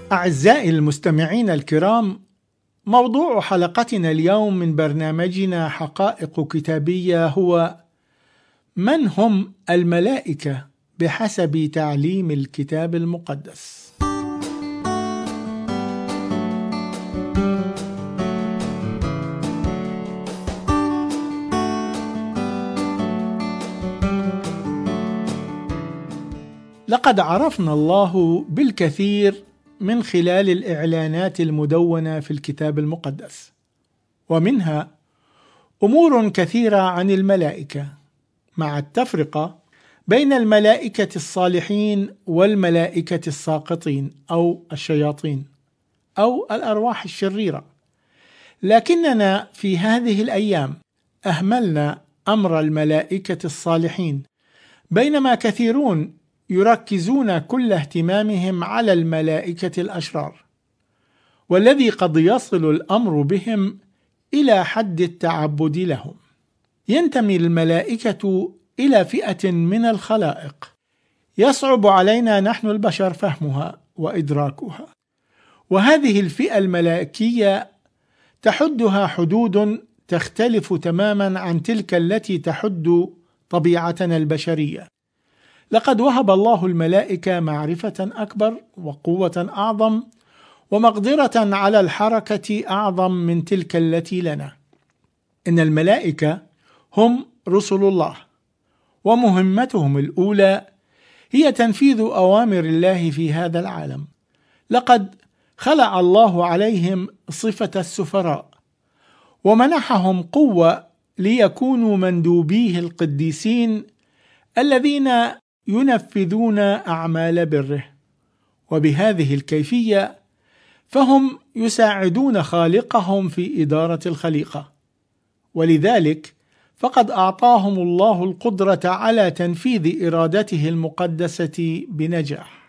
أعزائي المستمعين الكرام، موضوع حلقتنا اليوم من برنامجنا حقائق كتابية هو: من هم الملائكة بحسب تعليم الكتاب المقدس؟ لقد عرفنا الله بالكثير من خلال الإعلانات المدونة في الكتاب المقدس، ومنها أمور كثيرة عن الملائكة، مع التفرقة بين الملائكة الصالحين والملائكة الساقطين أو الشياطين أو الأرواح الشريرة. لكننا في هذه الأيام أهملنا أمر الملائكة الصالحين، بينما كثيرون يركزون كل اهتمامهم على الملائكة الأشرار، والذي قد يصل الأمر بهم إلى حد التعبد لهم. ينتمي الملائكة إلى فئة من الخلائق يصعب علينا نحن البشر فهمها وإدراكها، وهذه الفئة الملائكية تحدها حدود تختلف تماما عن تلك التي تحد طبيعتنا البشرية. لقد وهب الله الملائكة معرفة أكبر وقوة أعظم ومقدرة على الحركة أعظم من تلك التي لنا. إن الملائكة هم رسل الله، ومهمتهم الأولى هي تنفيذ أوامر الله في هذا العالم. لقد خلع الله عليهم صفة السفراء، ومنحهم قوة ليكونوا مندوبيه القديسين الذين ينفذون أعمال بره، وبهذه الكيفية فهم يساعدون خالقهم في إدارة الخليقة، ولذلك فقد أعطاهم الله القدرة على تنفيذ إرادته المقدسة بنجاح.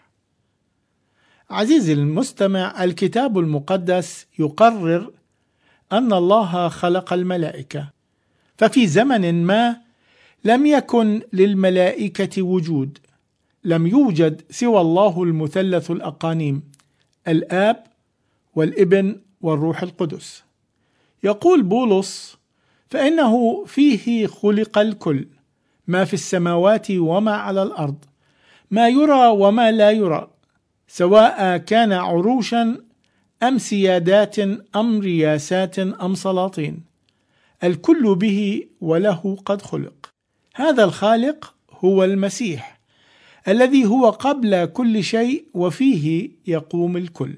عزيزي المستمع، الكتاب المقدس يقرر أن الله خلق الملائكة، ففي زمن ما لم يكن للملائكة وجود، لم يوجد سوى الله المثلث الأقانيم، الآب والابن والروح القدس. يقول بولس: فإنه فيه خلق الكل، ما في السماوات وما على الأرض، ما يرى وما لا يرى، سواء كان عروشا أم سيادات أم رياسات أم سلاطين، الكل به وله قد خلق. هذا الخالق هو المسيح، الذي هو قبل كل شيء وفيه يقوم الكل.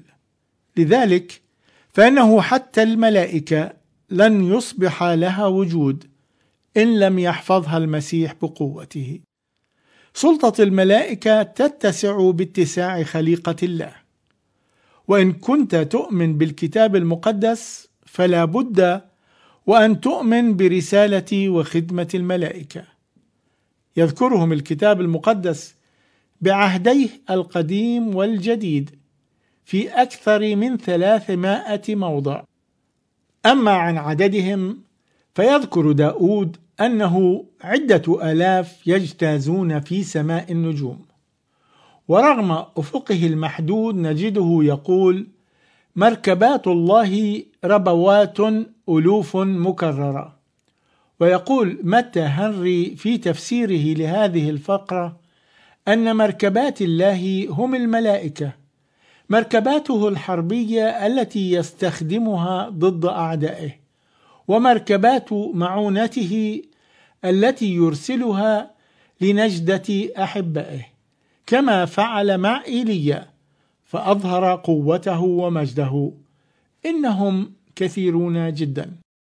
لذلك فإنه حتى الملائكة لن يصبح لها وجود إن لم يحفظها المسيح بقوته. سلطة الملائكة تتسع باتساع خليقة الله، وإن كنت تؤمن بالكتاب المقدس فلا بد وأن تؤمن برسالة وخدمة الملائكة. يذكرهم الكتاب المقدس بعهديه القديم والجديد في أكثر من 300 موضع. أما عن عددهم فيذكر داود أنه 10,000 يجتازون في سماء النجوم، ورغم أفقه المحدود نجده يقول: مركبات الله ربوات ألوف مكررة. ويقول متى هنري في تفسيره لهذه الفقرة أن مركبات الله هم الملائكة، مركباته الحربية التي يستخدمها ضد أعدائه، ومركبات معونته التي يرسلها لنجدة أحبائه، كما فعل مع إيليا فأظهر قوته ومجده. إنهم كثيرون جدا.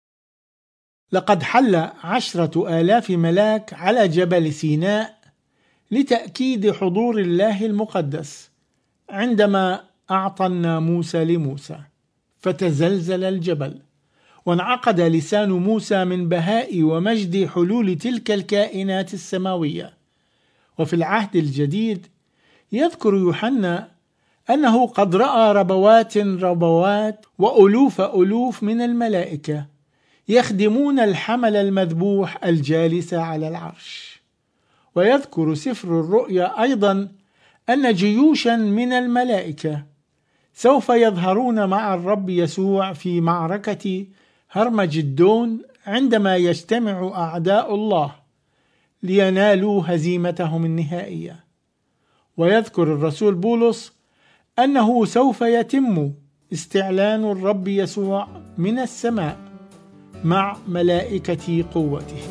لقد حل 10,000 ملاك على جبل سيناء لتأكيد حضور الله المقدس عندما أعطى الناموس لموسى، فتزلزل الجبل وانعقد لسان موسى من بهاء ومجد حلول تلك الكائنات السماوية. وفي العهد الجديد يذكر يوحنا أنه قد رأى ربوات وألوف من الملائكة يخدمون الحمل المذبوح الجالس على العرش. ويذكر سفر الرؤيا أيضا أن جيوشا من الملائكة سوف يظهرون مع الرب يسوع في معركة هرمجدون عندما يجتمع أعداء الله لينالوا هزيمتهم النهائية. ويذكر الرسول بولس أنه سوف يتم استعلان الرب يسوع من السماء مع ملائكة قوته.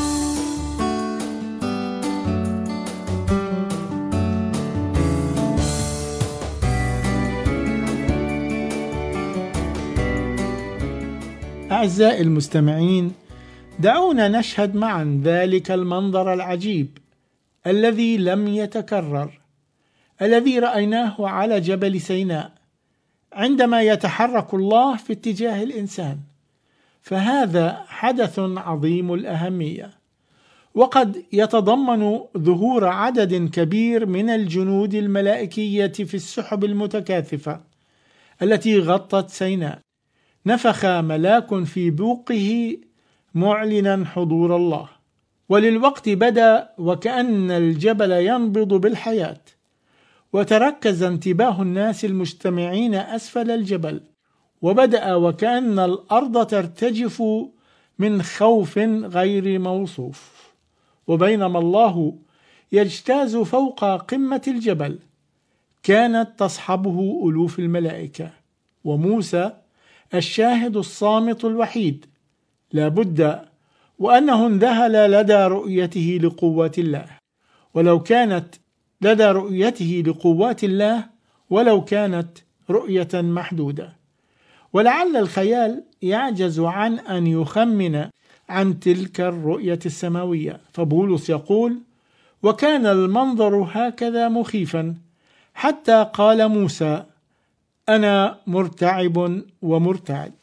أعزائي المستمعين، دعونا نشهد معا ذلك المنظر العجيب الذي لم يتكرر، الذي رأيناه على جبل سيناء عندما يتحرك الله في اتجاه الإنسان. فهذا حدث عظيم الأهمية، وقد يتضمن ظهور عدد كبير من الجنود الملائكية في السحب المتكاثفة التي غطت سيناء. نفخ ملاك في بوقه معلنا حضور الله، وللوقت بدا وكأن الجبل ينبض بالحياة، وتركز انتباه الناس المجتمعين أسفل الجبل، وبدأ وكأن الأرض ترتجف من خوف غير موصوف. وبينما الله يجتاز فوق قمة الجبل كانت تصحبه ألوف الملائكة، وموسى الشاهد الصامت الوحيد لابد وأنه انذهل لدى رؤيته لقوة الله، ولو كانت رؤية محدودة. ولعل الخيال يعجز عن أن يخمن عن تلك الرؤية السماوية. فبولس يقول: وكان المنظر هكذا مخيفا حتى قال موسى: أنا مرتعب ومرتعد.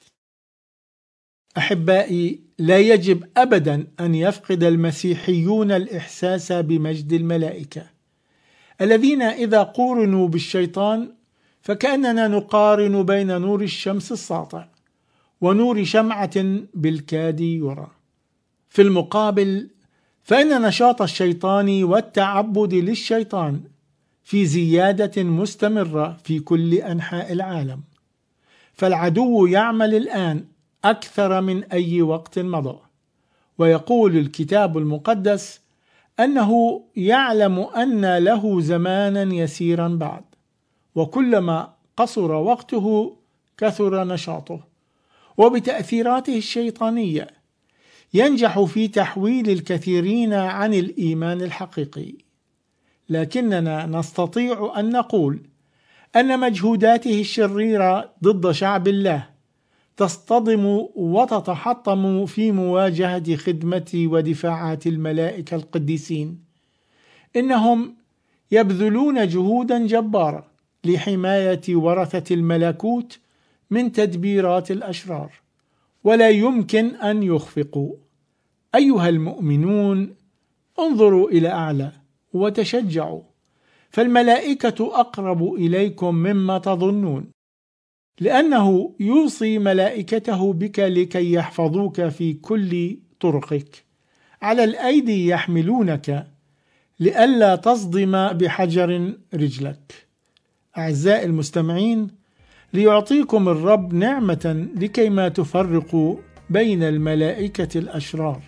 أحبائي، لا يجب أبدا أن يفقد المسيحيون الإحساس بمجد الملائكة، الذين إذا قورنوا بالشيطان فكأننا نقارن بين نور الشمس الساطع ونور شمعة بالكاد يرى. في المقابل فإن نشاط الشيطان والتعبد للشيطان في زيادة مستمرة في كل أنحاء العالم، فالعدو يعمل الآن أكثر من أي وقت مضى. ويقول الكتاب المقدس أنه يعلم أن له زمانا يسيرا بعد، وكلما قصر وقته كثر نشاطه، وبتأثيراته الشيطانية ينجح في تحويل الكثيرين عن الإيمان الحقيقي. لكننا نستطيع أن نقول أن مجهوداته الشريرة ضد شعب الله تصطدم وتتحطم في مواجهة خدمة ودفاعات الملائكة القديسين. إنهم يبذلون جهودا جبارة لحماية ورثة الملكوت من تدبيرات الأشرار، ولا يمكن أن يخفقوا. أيها المؤمنون، انظروا إلى أعلى وتشجعوا، فالملائكة أقرب إليكم مما تظنون، لأنه يوصي ملائكته بك لكي يحفظوك في كل طرقك، على الأيدي يحملونك لئلا تصدم بحجر رجلك. أعزائي المستمعين، ليعطيكم الرب نعمة لكي ما تفرقوا بين الملائكة الأشرار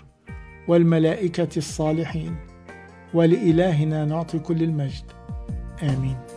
والملائكة الصالحين، ولإلهنا نعطي كل المجد. آمين.